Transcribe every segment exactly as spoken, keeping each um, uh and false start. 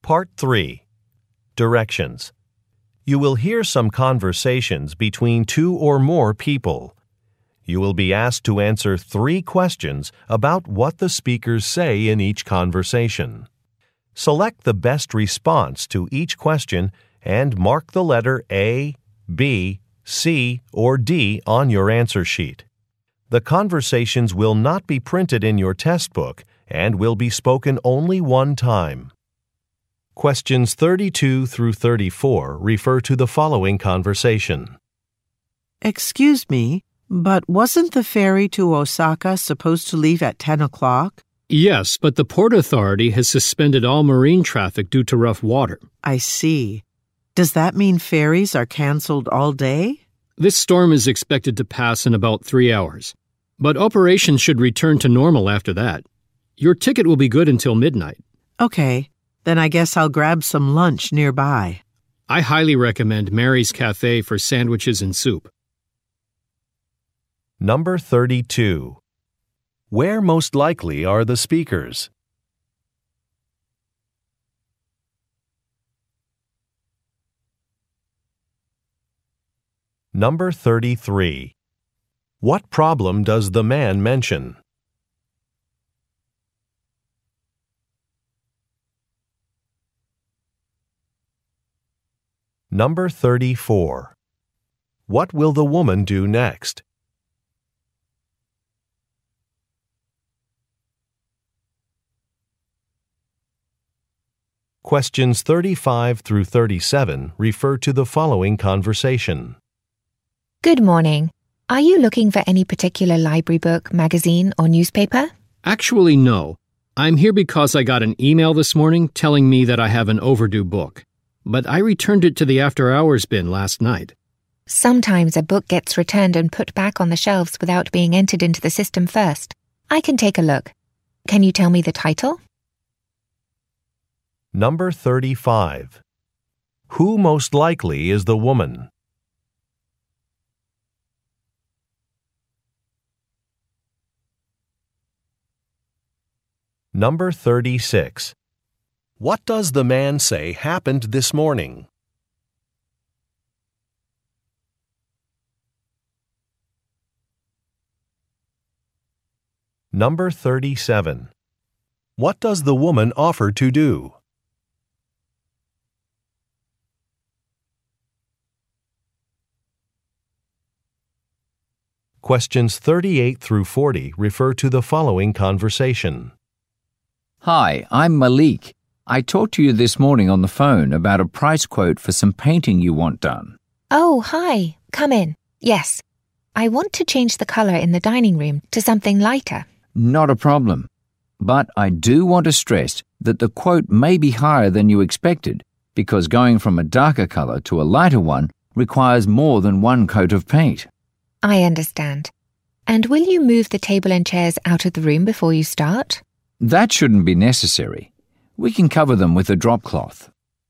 Part three. Directions. You will hear some conversations between two or more people. You will be asked to answer three questions about what the speakers say in each conversation. Select the best response to each question and mark the letter A, B, C, or D on your answer sheet. The conversations will not be printed in your test book and will be spoken only one time. Questions thirty-two through thirty-four refer to the following conversation. Excuse me, but wasn't the ferry to Osaka supposed to leave at ten o'clock? Yes, but the Port Authority has suspended all marine traffic due to rough water. I see. Does that mean ferries are canceled all day? This storm is expected to pass in about three hours, but operations should return to normal after that. Your ticket will be good until midnight. Okay, then I guess I'll grab some lunch nearby. I highly recommend Mary's Cafe for sandwiches and soup. Number thirty-two. Where most likely are the speakers? Number thirty-three. What problem does the man mention? Number thirty-four. What will the woman do next? Questions thirty-five through thirty-seven refer to the following conversation. Good morning. Are you looking for any particular library book, magazine, or newspaper? Actually, no. I'm here because I got an email this morning telling me that I have an overdue book, but I returned it to the after-hours bin last night. Sometimes a book gets returned and put back on the shelves without being entered into the system first. I can take a look. Can you tell me the title? Number thirty-five. Who most likely is the woman? Number thirty-six. What does the man say happened this morning? Number thirty-seven. What does the woman offer to do? Questions thirty-eight through forty refer to the following conversation. Hi, I'm Malik. I talked to you this morning on the phone about a price quote for some painting you want done. Oh, hi. Come in. Yes. I want to change the color in the dining room to something lighter. Not a problem. But I do want to stress that the quote may be higher than you expected because going from a darker color to a lighter one requires more than one coat of paint. I understand. And will you move the table and chairs out of the room before you start? That shouldn't be necessary. We can cover them with a drop cloth.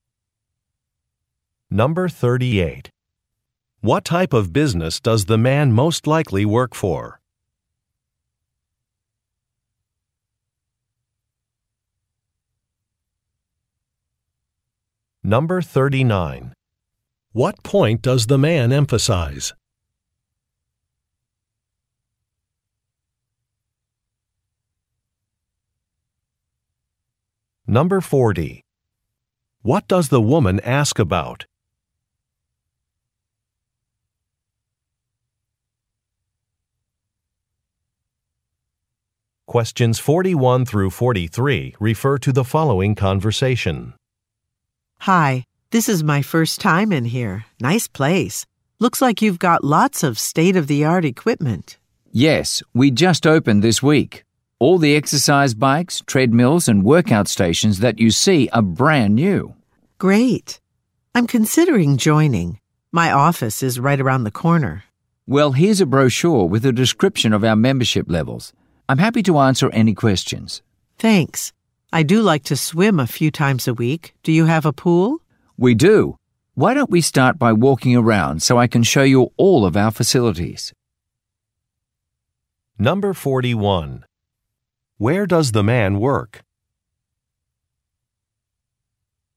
Number thirty-eight. What type of business does the man most likely work for? Number thirty-nine. What point does the man emphasize? Number forty. What does the woman ask about? Questions forty-one through forty-three refer to the following conversation. Hi, this is my first time in here. Nice place. Looks like you've got lots of state-of-the-art equipment. Yes, we just opened this week. All the exercise bikes, treadmills, and workout stations that you see are brand new. Great. I'm considering joining. My office is right around the corner. Well, here's a brochure with a description of our membership levels. I'm happy to answer any questions. Thanks. I do like to swim a few times a week. Do you have a pool? We do. Why don't we start by walking around so I can show you all of our facilities? Number forty-one. Where does the man work?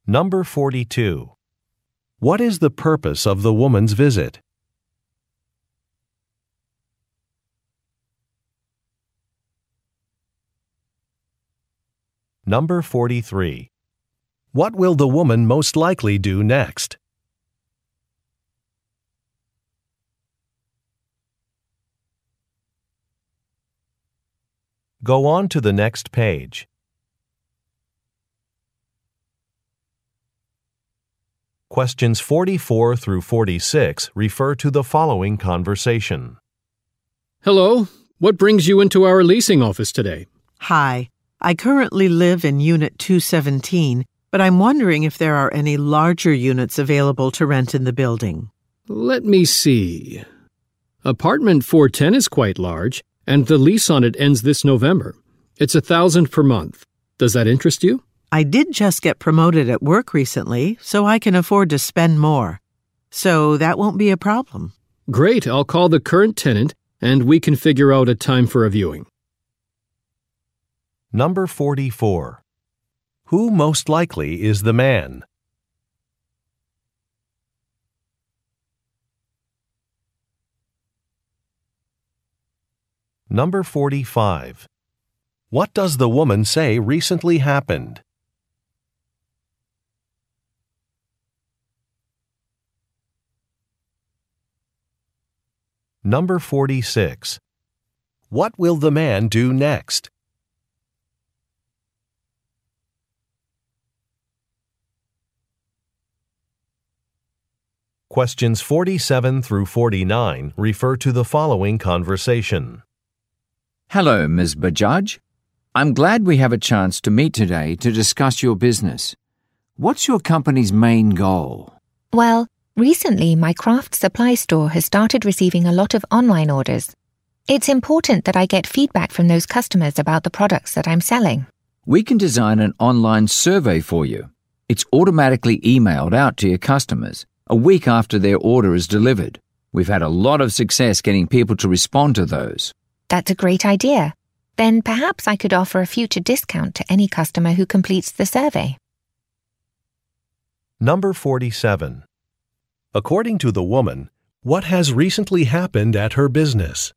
Number forty-two. What is the purpose of the woman's visit? Number forty-three. What will the woman most likely do next? Go on to the next page. Questions forty-four through forty-six refer to the following conversation. Hello, what brings you into our leasing office today? Hi, I currently live in Unit two seventeen, but I'm wondering if there are any larger units available to rent in the building. Let me see. Apartment four ten is quite large, and the lease on it ends this November. It's a thousand per month. Does that interest you? I did just get promoted at work recently, so I can afford to spend more. So that won't be a problem. Great, I'll call the current tenant, and we can figure out a time for a viewing. Number forty-four. Who most likely is the man? Number forty-five. What does the woman say recently happened? Number forty-six. What will the man do next? Questions forty-seven through forty-nine refer to the following conversation. Hello, Miz Bajaj. I'm glad we have a chance to meet today to discuss your business. What's your company's main goal? Well, recently my craft supply store has started receiving a lot of online orders. It's important that I get feedback from those customers about the products that I'm selling. We can design an online survey for you. It's automatically emailed out to your customers a week after their order is delivered. We've had a lot of success getting people to respond to those. That's a great idea. Then perhaps I could offer a future discount to any customer who completes the survey. Number forty-seven. According to the woman, what has recently happened at her business?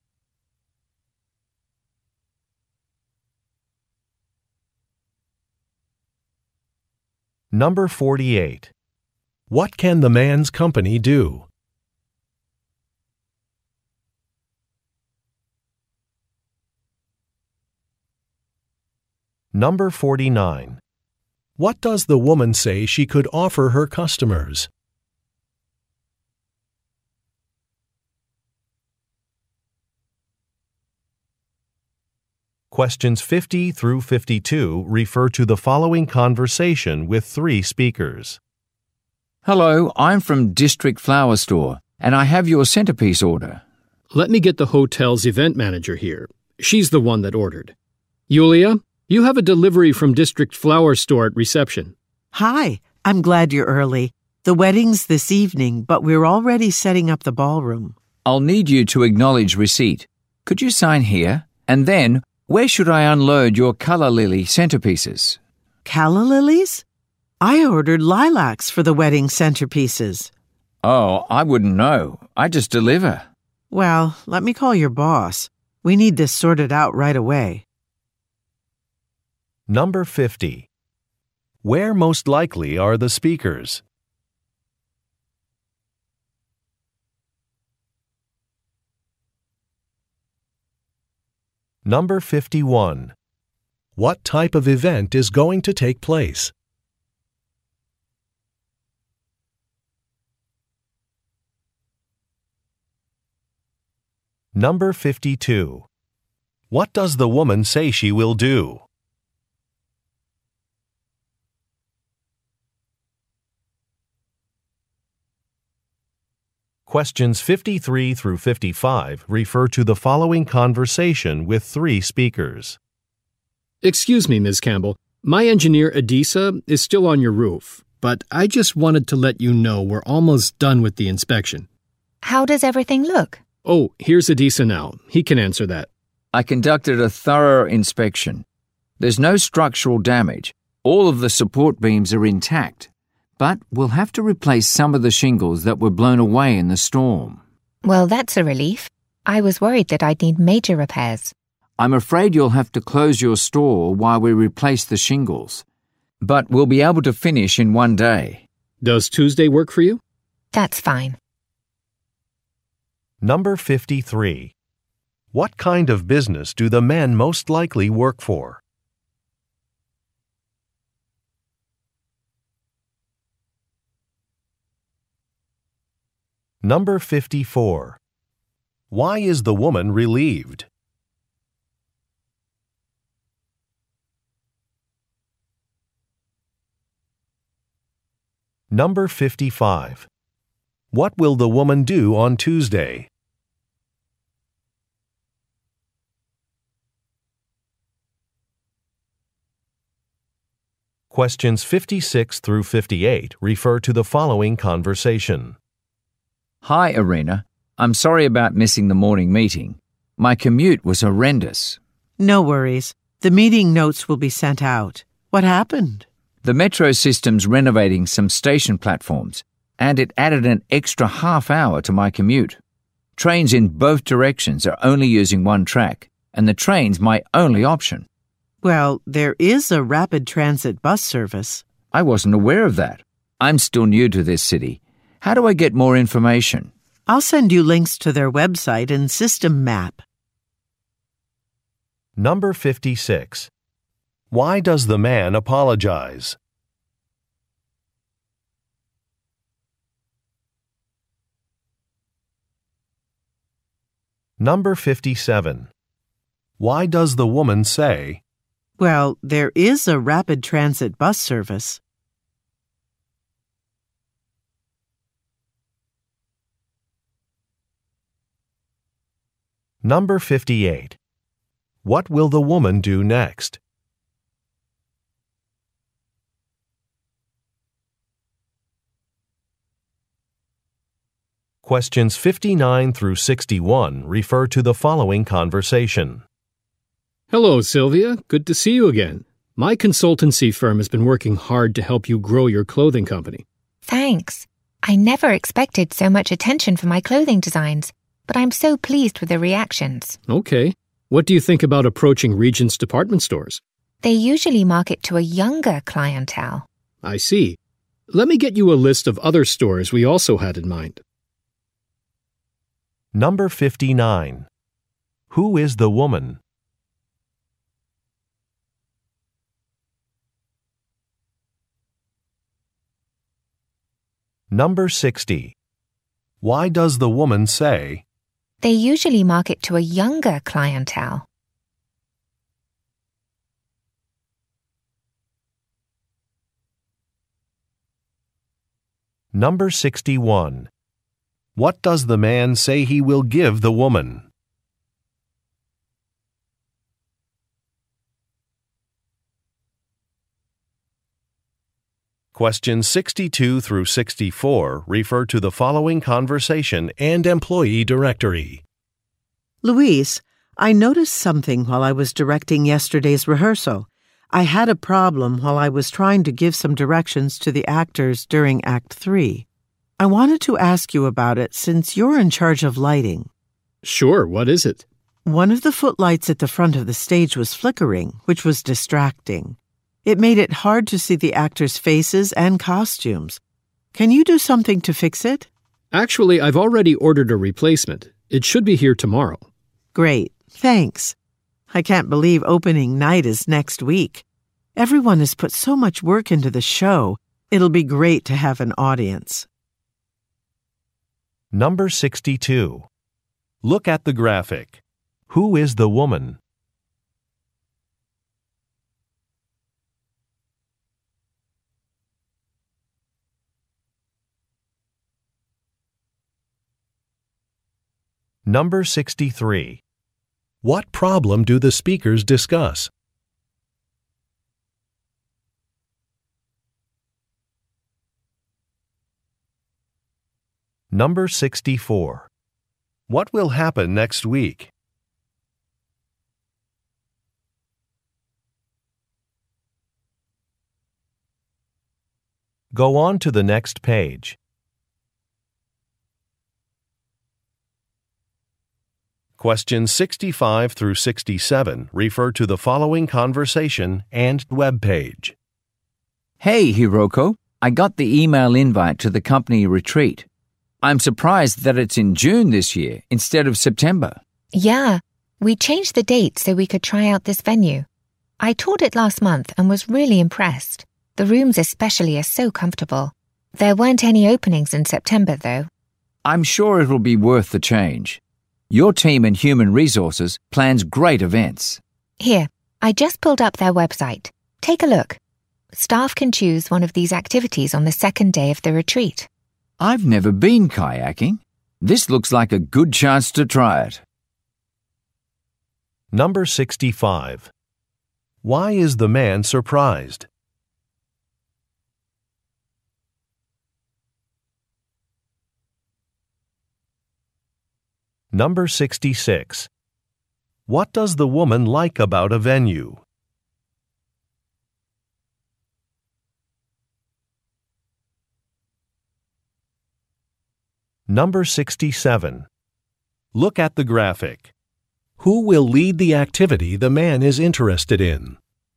Number forty-eight. What can the man's company do? Number forty-nine. What does the woman say she could offer her customers? Questions fifty through fifty-two refer to the following conversation with three speakers. Hello, I'm from District Flower Store, and I have your centerpiece order. Let me get the hotel's event manager here. She's the one that ordered. Yulia, you have a delivery from District Flower Store at reception. Hi, I'm glad you're early. The wedding's this evening, but we're already setting up the ballroom. I'll need you to acknowledge receipt. Could you sign here? And then, where should I unload your calla lily centerpieces? Calla lilies? I ordered lilacs for the wedding centerpieces. Oh, I wouldn't know. I just deliver. Well, let me call your boss. We need this sorted out right away. Number fifty. Where most likely are the speakers? Number fifty-one. What type of event is going to take place? Number fifty-two. What does the woman say she will do? Questions fifty-three through fifty-five refer to the following conversation with three speakers. Excuse me, Miz Campbell. My engineer, Adisa, is still on your roof, but I just wanted to let you know we're almost done with the inspection. How does everything look? Oh, here's Adisa now. He can answer that. I conducted a thorough inspection. There's no structural damage, All of the support beams are intact, but we'll have to replace some of the shingles that were blown away in the storm. Well, that's a relief. I was worried that I'd need major repairs. I'm afraid you'll have to close your store while we replace the shingles. But we'll be able to finish in one day. Does Tuesday work for you? That's fine. Number fifty-three. What kind of business do the men most likely work for? Number fifty-four. Why is the woman relieved? Number fifty-five. What will the woman do on Tuesday? Questions fifty-six through fifty-eight refer to the following conversation. Hi, Irina. I'm sorry about missing the morning meeting. My commute was horrendous. No worries. The meeting notes will be sent out. What happened? The metro system's renovating some station platforms, and it added an extra half hour to my commute. Trains in both directions are only using one track, and the train's my only option. Well, there is a rapid transit bus service. I wasn't aware of that. I'm still new to this city. How do I get more information? I'll send you links to their website and system map. Number fifty-six. Why does the man apologize? Number fifty-seven. Why does the woman say, Well, there is a rapid transit bus service. Number fifty-eight. What will the woman do next? Questions fifty-nine through sixty-one refer to the following conversation. Hello, Sylvia. Good to see you again. My consultancy firm has been working hard to help you grow your clothing company. Thanks. I never expected so much attention for my clothing designs, but I'm so pleased with the reactions. Okay. What do you think about approaching Regent's department stores? They usually market to a younger clientele. I see. Let me get you a list of other stores we also had in mind. Number fifty-nine. Who is the woman? Number sixty. Why does the woman say, They usually market to a younger clientele. Number sixty-one. What does the man say he will give the woman? Questions sixty-two through sixty-four refer to the following conversation and employee directory. Louise, I noticed something while I was directing yesterday's rehearsal. I had a problem while I was trying to give some directions to the actors during Act Three. I wanted to ask you about it since you're in charge of lighting. Sure, what is it? One of the footlights at the front of the stage was flickering, which was distracting. It made it hard to see the actors' faces and costumes. Can you do something to fix it? Actually, I've already ordered a replacement. It should be here tomorrow. Great, thanks. I can't believe opening night is next week. Everyone has put so much work into the show. It'll be great to have an audience. Number sixty-two. Look at the graphic. Who is the woman? Number sixty-three. What problem do the speakers discuss? Number sixty-four. What will happen next week? Go on to the next page. Questions sixty-five through sixty-seven refer to the following conversation and web page. Hey, Hiroko, I got the email invite to the company retreat. I'm surprised that it's in June this year instead of September. Yeah, we changed the date so we could try out this venue. I toured it last month and was really impressed. The rooms especially are so comfortable. There weren't any openings in September, though. I'm sure it'll be worth the change. Your team in Human Resources plans great events. Here, I just pulled up their website. Take a look. Staff can choose one of these activities on the second day of the retreat. I've never been kayaking. This looks like a good chance to try it. Number sixty-five. Why is the man surprised? Number sixty-six. What does the woman like about a venue? Number sixty-seven. Look at the graphic. Who will lead the activity the man is interested in?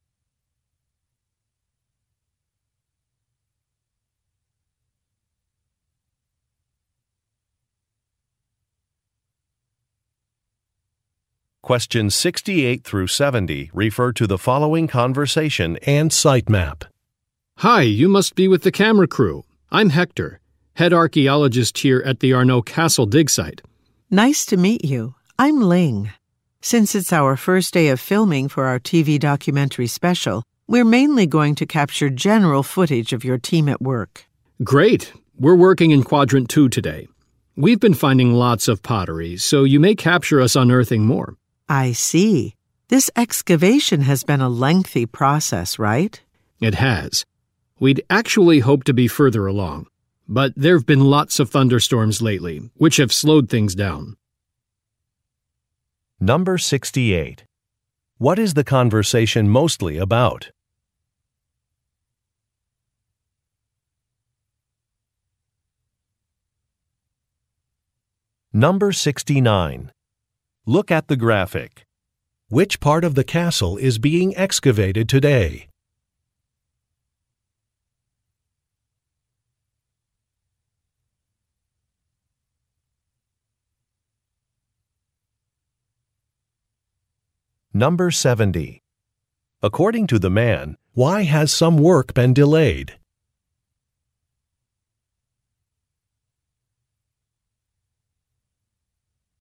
Questions sixty-eight through seventy refer to the following conversation and sitemap. Hi, you must be with the camera crew. I'm Hector, head archaeologist here at the Arnaud Castle dig site. Nice to meet you. I'm Ling. Since it's our first day of filming for our T V documentary special, we're mainly going to capture general footage of your team at work. Great. We're working in Quadrant two today. We've been finding lots of pottery, so you may capture us unearthing more. I see. This excavation has been a lengthy process, right? It has. We'd actually hoped to be further along, but there have been lots of thunderstorms lately, which have slowed things down. Number sixty-eight. What is the conversation mostly about? Number sixty-nine. Look at the graphic. Which part of the castle is being excavated today? Number seventy. According to the man, why has some work been delayed?